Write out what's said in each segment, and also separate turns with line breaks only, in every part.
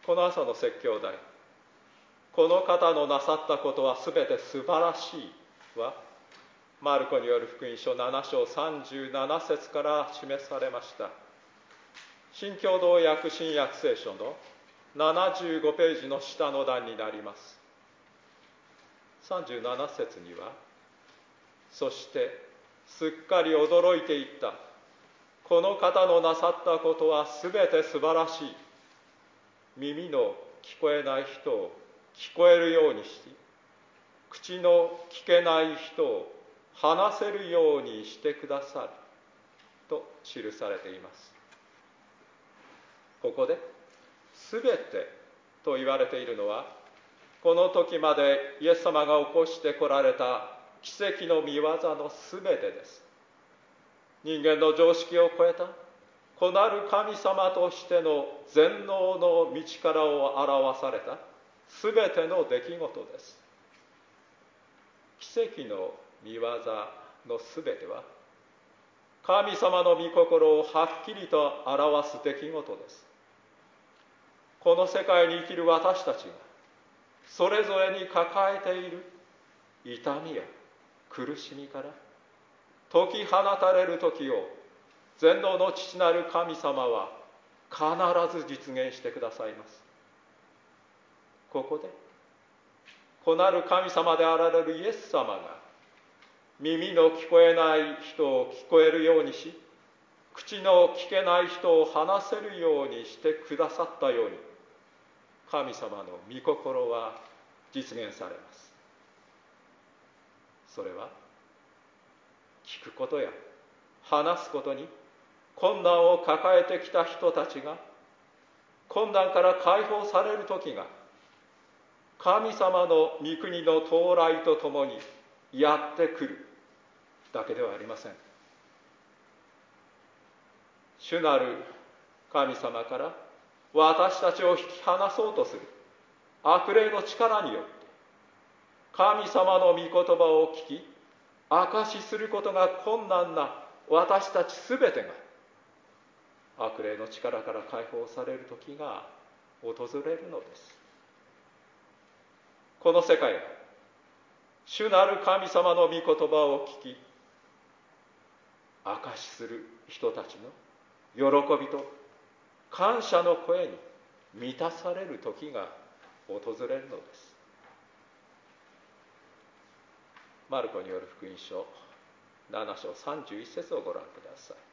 この朝の説教題、この方のなさったことはすべて素晴らしいは、マルコによる福音書7章37節から示されました。新共同訳新約聖書の75ページの下の段になります。37節には、そしてすっかり驚いていった。この方のなさったことはすべて素晴らしい。耳の聞こえない人を聞こえるようにし、口の聞けない人を話せるようにしてくださると記されています。ここで、すべてと言われているのは、この時までイエス様が起こしてこられた奇跡の御業のすべてです。人間の常識を超えた子なる神様としての全能の道からを表されたすべての出来事です。奇跡の御業のすべては、神様の御心をはっきりと表す出来事です。この世界に生きる私たちがそれぞれに抱えている痛みや苦しみから解き放たれる時を、全能の父なる神様は必ず実現してくださいます。ここで子なる神様であられるイエス様が、耳の聞こえない人を聞こえるようにし、口の聞けない人を話せるようにしてくださったように、神様の御心は実現されます。それは聞くことや話すことに困難を抱えてきた人たちが、困難から解放される時が、神様の御国の到来とともにやってくるだけではありません。主なる神様から私たちを引き離そうとする悪霊の力によって、神様の御言葉を聞き証しすることが困難な私たちすべてが、悪霊の力から解放される時が訪れるのです。この世界は主なる神様の御言葉を聞き証しする人たちの喜びと感謝の声に満たされる時が訪れるのです。マルコによる福音書7章31節をご覧ください。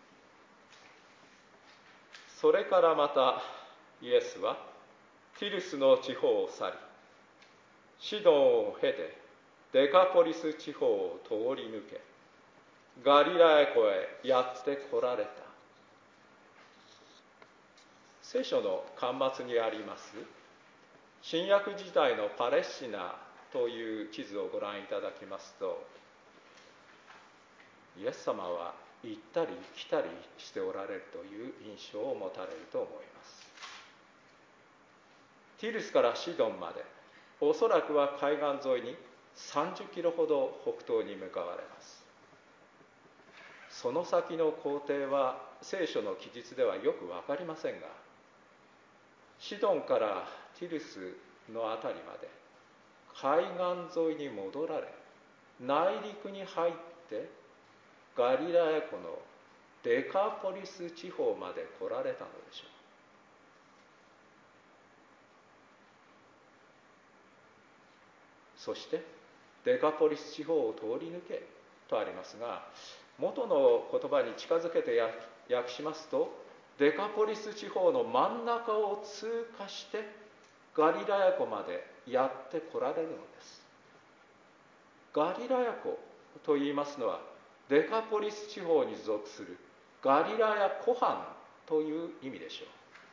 それからまたイエスはティルスの地方を去り、シドンを経てデカポリス地方を通り抜け、ガリラヤ湖へやって来られた。聖書の巻末にあります新約時代のパレスチナという地図をご覧いただきますと、イエス様は行ったり来たりしておられるという印象を持たれると思います。ティルスからシドンまで、おそらくは海岸沿いに30キロほど北東に向かわれます。その先の行程は聖書の記述ではよく分かりませんが、シドンからティルスのあたりまで海岸沿いに戻られ、内陸に入ってガリラヤ湖のデカポリス地方まで来られたのでしょう。そしてデカポリス地方を通り抜けとありますが、元の言葉に近づけて訳しますと、デカポリス地方の真ん中を通過してガリラヤ湖までやって来られるのです。ガリラヤ湖と言いますのは、デカポリス地方に属するガリラヤ湖畔という意味でしょう。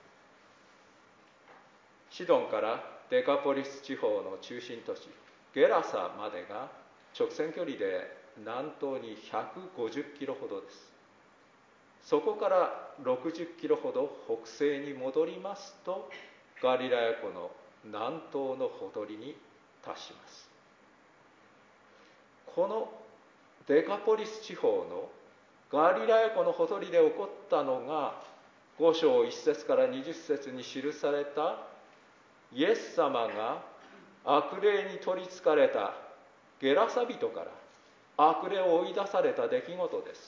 シドンからデカポリス地方の中心都市ゲラサまでが直線距離で南東に150キロほどです。そこから60キロほど北西に戻りますと、ガリラヤ湖の南東のほとりに達します。このデカポリス地方のガリラヤ湖のほとりで起こったのが、 5章1節から20節に記されたイエス様が悪霊に取りつかれたゲラサ人から悪霊を追い出された出来事です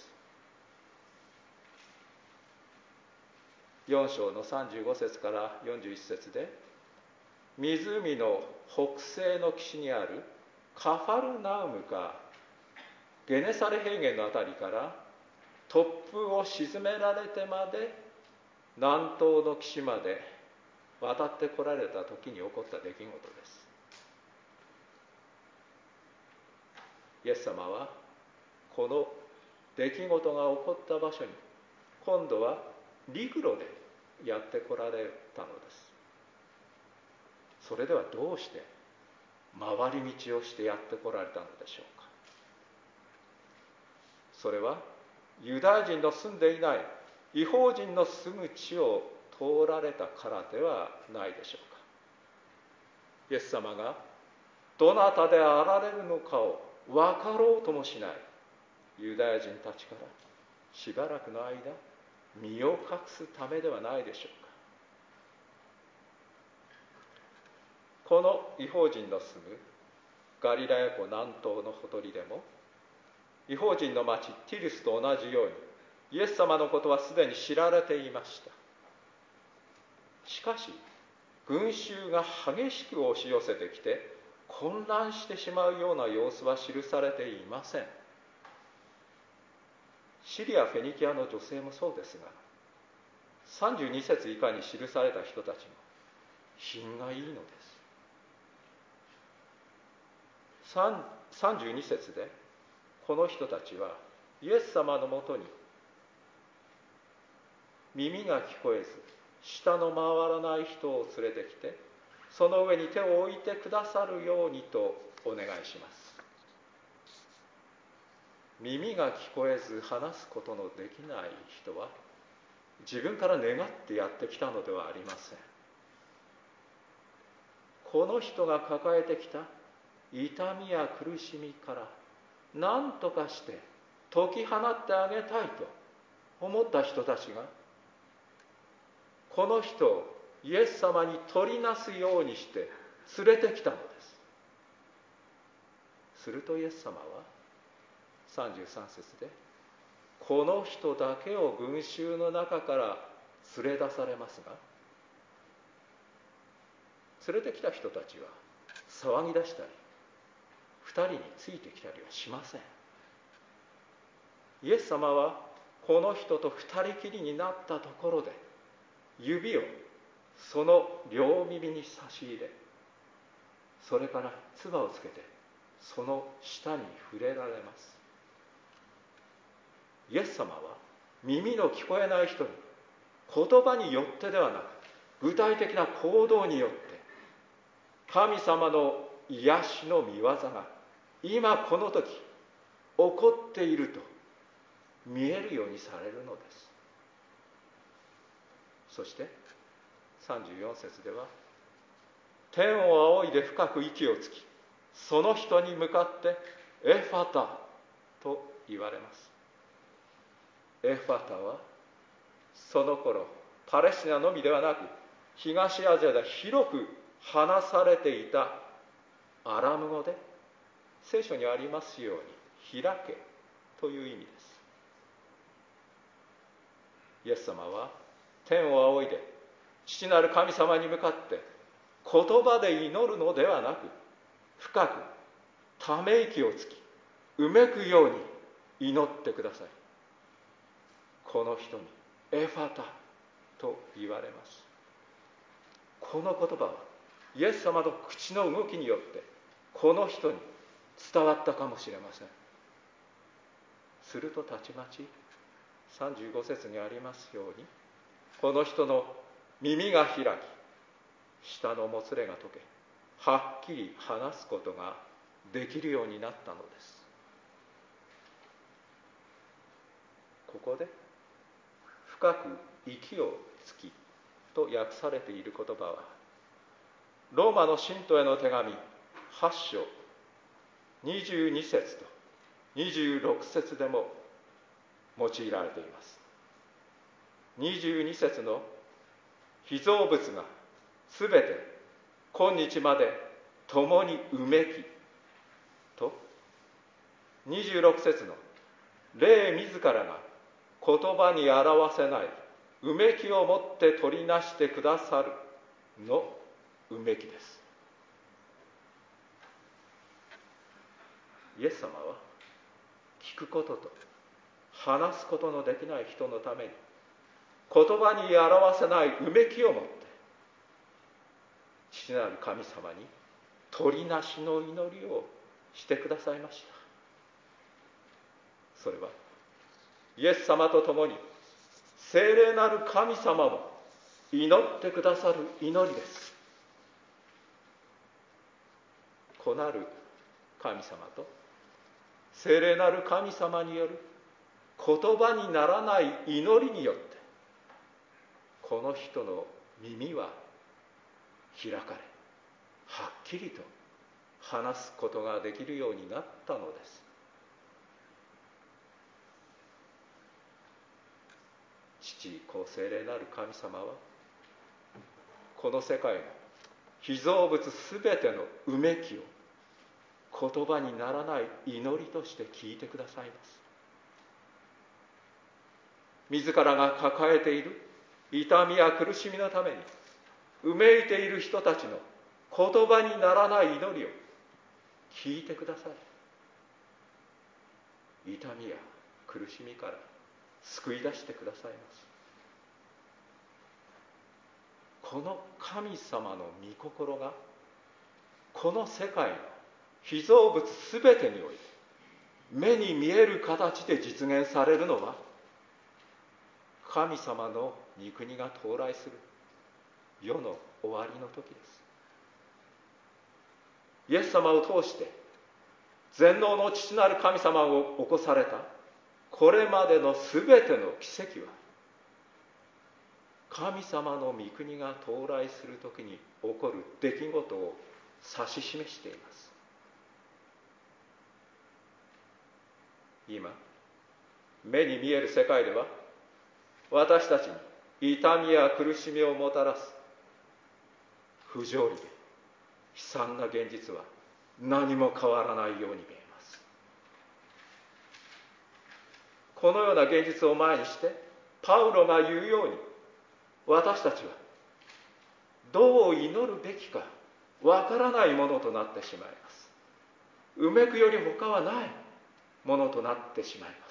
。4章の35節から41節で、湖の北西の岸にあるカファルナウムかゲネサレ平原のあたりから突風を沈められてまで南東の岸まで渡ってこられた時に起こった出来事です。イエス様はこの出来事が起こった場所に今度は陸路でやってこられたのです。それではどうして回り道をしてやってこられたのでしょうか。それはユダヤ人の住んでいない異邦人の住む地を通られたからではないでしょうか。イエス様がどなたであられるのかを分かろうともしないユダヤ人たちからしばらくの間身を隠すためではないでしょうか。この異邦人の住むガリラヤ湖南東のほとりでも異邦人の町ティルスと同じようにイエス様のことはすでに知られていました。しかし群衆が激しく押し寄せてきて混乱してしまうような様子は記されていません。シリア・フェニキアの女性もそうですが、32節以下に記された人たちも品がいいのです。32節でこの人たちはイエス様のもとに耳が聞こえず舌の回らない人を連れてきて、その上に手を置いてくださるようにとお願いします。耳が聞こえず話すことのできない人は自分から願ってやってきたのではありません。この人が抱えてきた痛みや苦しみから何とかして解き放ってあげたいと思った人たちがこの人をイエス様に取りなすようにして連れてきたのです。するとイエス様は33節でこの人だけを群衆の中から連れ出されますが、連れてきた人たちは騒ぎ出したり2人についてきたりはしません。イエス様はこの人と2人きりになったところで指をその両耳に差し入れ、それから唾をつけてその舌に触れられます。イエス様は耳の聞こえない人に言葉によってではなく具体的な行動によって神様の癒しの御業が今この時起こっていると見えるようにされるのです。そして34節では天を仰いで深く息をつきその人に向かってエファタと言われます。エファタはその頃パレスチナのみではなく東アジアで広く話されていたアラム語で聖書にありますように開けという意味です。イエス様は天を仰いで父なる神様に向かって言葉で祈るのではなく深くため息をつきうめくように祈ってください。この人にエファタと言われます。この言葉はイエス様の口の動きによってこの人に伝わったかもしれません。するとたちまち35節にありますようにこの人の耳が開き舌のもつれが解けはっきり話すことができるようになったのです。ここで深く息をつきと訳されている言葉はローマの信徒への手紙8章22節と26節でも用いられています。 22節の被造物がすべて今日まで共にうめきと、26節の霊自らが言葉に表せないうめきをもって取りなしてくださるのうめきです。イエス様は聞くことと話すことのできない人のために言葉に表せないうめきをもって父なる神様に取りなしの祈りをしてくださいました。それはイエス様と共に聖霊なる神様も祈ってくださる祈りです。子なる神様と聖霊なる神様による言葉にならない祈りによってこの人の耳は開かれ、はっきりと話すことができるようになったのです。父子聖霊なる神様はこの世界の被造物すべてのうめきを言葉にならない祈りとして聞いてくださいます。自らが抱えている痛みや苦しみのためにうめいている人たちの言葉にならない祈りを聞いてください。痛みや苦しみから救い出してくださいます。この神様の御心がこの世界の被造物すべてにおいて目に見える形で実現されるのは神様の御国が到来する世の終わりの時です。イエス様を通して全能の父なる神様を起こされたこれまでのすべての奇跡は神様の御国が到来する時に起こる出来事を指し示しています。今目に見える世界では私たちに痛みや苦しみをもたらす不条理で悲惨な現実は何も変わらないように見えます。このような現実を前にしてパウロが言うように私たちはどう祈るべきかわからないものとなってしまいます。うめくより他はないものとなってしまいます。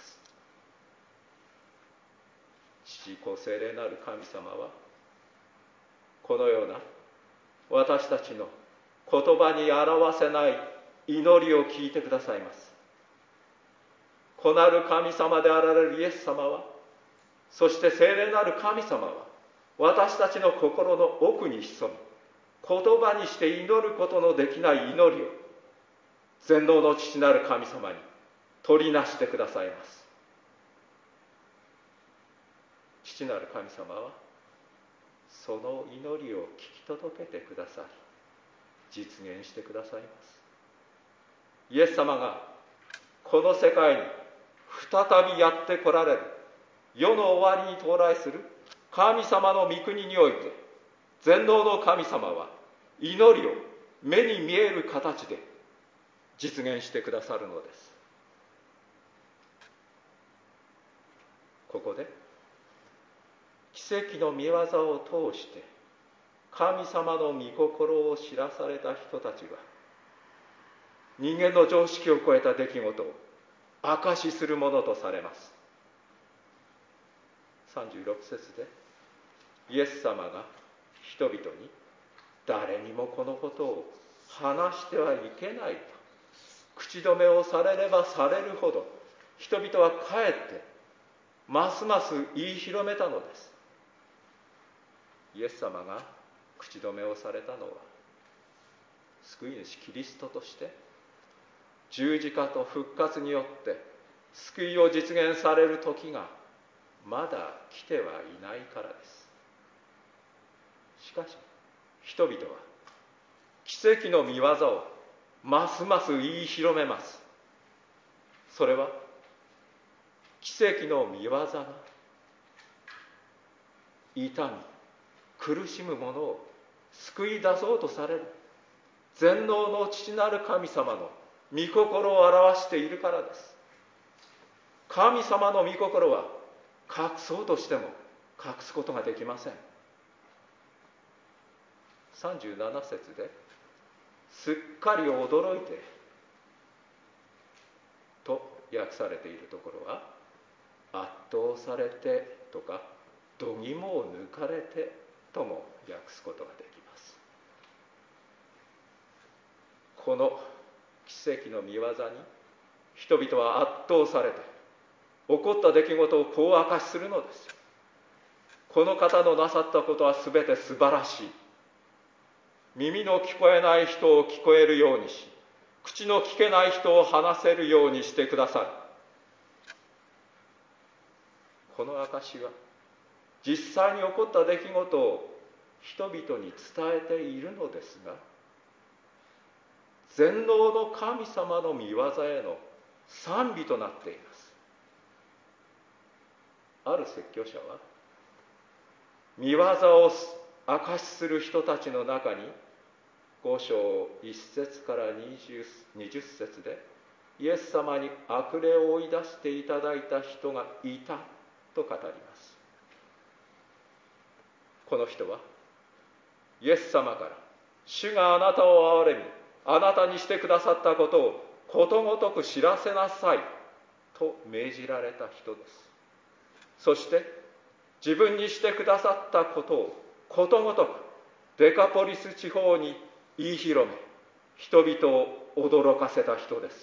父子聖霊なる神様はこのような私たちの言葉に表せない祈りを聞いてくださいます。子なる神様であられるイエス様はそして聖霊なる神様は私たちの心の奥に潜み言葉にして祈ることのできない祈りを全能の父なる神様に取りなしてくださいます。父なる神様はその祈りを聞き届けてくださり実現してくださいます。イエス様がこの世界に再びやって来られる世の終わりに到来する神様の御国において全能の神様は祈りを目に見える形で実現してくださるのです。ここで奇跡の御業を通して神様の御心を知らされた人たちは人間の常識を超えた出来事を証しするものとされます。36節でイエス様が人々に誰にもこのことを話してはいけないと口止めをされればされるほど人々はかえってますます言い広めたのです。イエス様が口止めをされたのは救い主キリストとして十字架と復活によって救いを実現される時がまだ来てはいないからです。しかし人々は奇跡の御業をますます言い広めます。それは奇跡の御業が痛み、苦しむ者を救い出そうとされる全能の父なる神様の御心を表しているからです。神様の御心は隠そうとしても隠すことができません。37節ですっかり驚いてと訳されているところは、圧倒されてとか度肝を抜かれてとも訳すことができます。この奇跡の御業に人々は圧倒されて、起こった出来事をこう明かしするのです。この方のなさったことはすべて素晴らしい。耳の聞こえない人を聞こえるようにし、口の聞けない人を話せるようにしてくださる。この証は実際に起こった出来事を人々に伝えているのですが、全能の神様の御業への賛美となっています。ある説教者は、御業を証しする人たちの中に5章1節から 20節でイエス様に悪霊を追い出していただいた人がいたと語ります。この人はイエス様から主があなたを憐れみあなたにしてくださったことをことごとく知らせなさいと命じられた人です。そして自分にしてくださったことをことごとくデカポリス地方に言い広め、人々を驚かせた人です。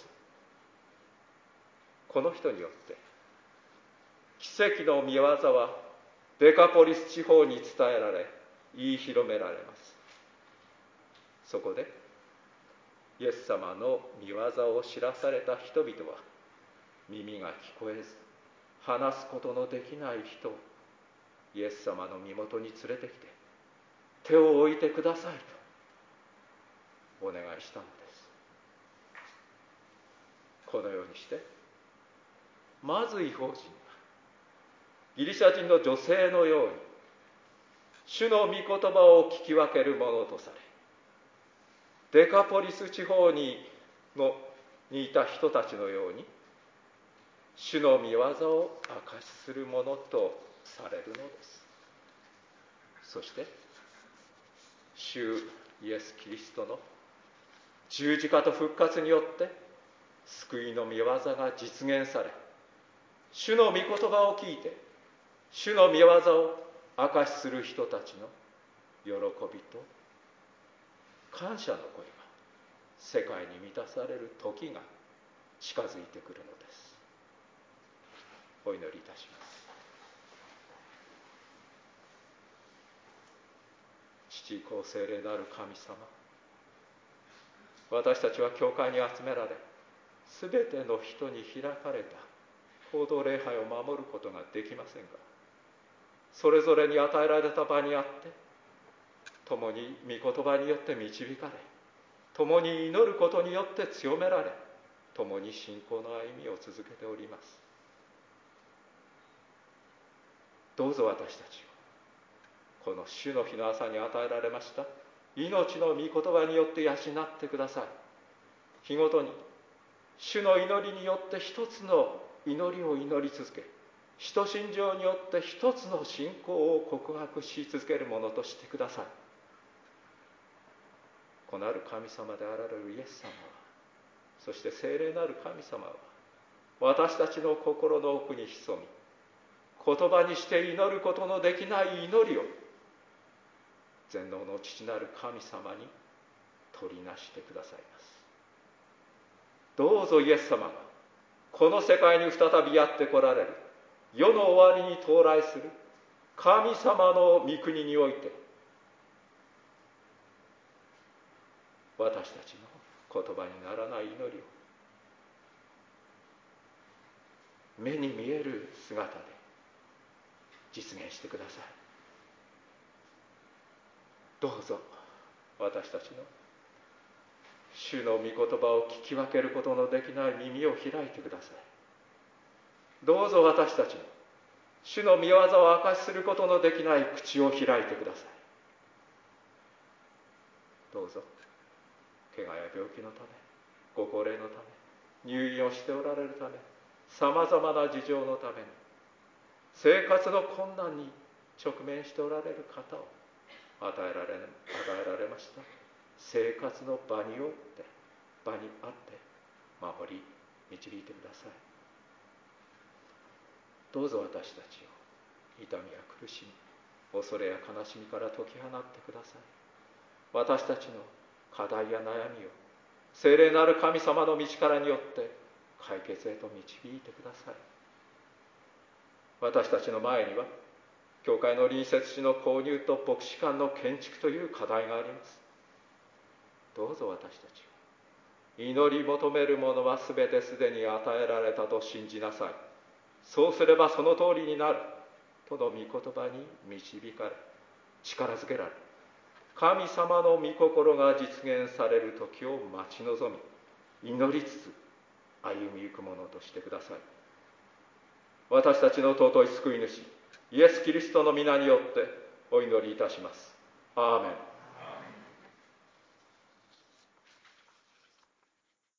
この人によって奇跡の御業はデカポリス地方に伝えられ、言い広められます。そこでイエス様の御業を知らされた人々は、耳が聞こえず話すことのできない人をイエス様の身元に連れてきて、手を置いてくださいとお願いしたのです。このようにしてまず異邦人がギリシャ人の女性のように主の御言葉を聞き分けるものとされ、デカポリス地方にいた人たちのように主の御業を証しするものとされるのです。そして主イエス・キリストの十字架と復活によって救いの御業が実現され、主の御言葉を聞いて主の御業を証しする人たちの喜びと感謝の声が世界に満たされる時が近づいてくるのです。お祈りいたします。父子聖霊なる神様、私たちは教会に集められ、すべての人に開かれた報道礼拝を守ることができませんが、それぞれに与えられた場にあって共に御言葉によって導かれ、共に祈ることによって強められ、共に信仰の歩みを続けております。どうぞ私たちをこの主の日の朝に与えられました命の御言葉によって養ってください。日ごとに主の祈りによって一つの祈りを祈り続け、使徒信条によって一つの信仰を告白し続けるものとしてください。子なる神様であられるイエス様は、そして聖霊なる神様は、私たちの心の奥に潜み、言葉にして祈ることのできない祈りを全能の父なる神様に取りなしてくださいます。どうぞイエス様がこの世界に再びやって来られる世の終わりに到来する神様の御国において、私たちの言葉にならない祈りを目に見える姿で実現してください。どうぞ私たちの主の御言葉を聞き分けることのできない耳を開いてください。どうぞ私たちの主の御業を明かしすることのできない口を開いてください。どうぞ怪我や病気のため、ご高齢のため、入院をしておられるため、さまざまな事情のために、生活の困難に直面しておられる方を与えられました生活の場にあって守り導いてください。どうぞ私たちを痛みや苦しみ、恐れや悲しみから解き放ってください。私たちの課題や悩みを聖霊なる神様の道からによって解決へと導いてください。私たちの前には教会の隣接地の購入と牧師館の建築という課題があります。どうぞ私たちを祈り求めるものはすべてすでに与えられたと信じなさい。そうすればその通りになるとの御言葉に導かれ、力づけられ、神様の御心が実現される時を待ち望み、祈りつつ歩みゆくものとしてください。私たちの尊い救い主イエス・キリストの皆によってお祈りいたします。アーメン。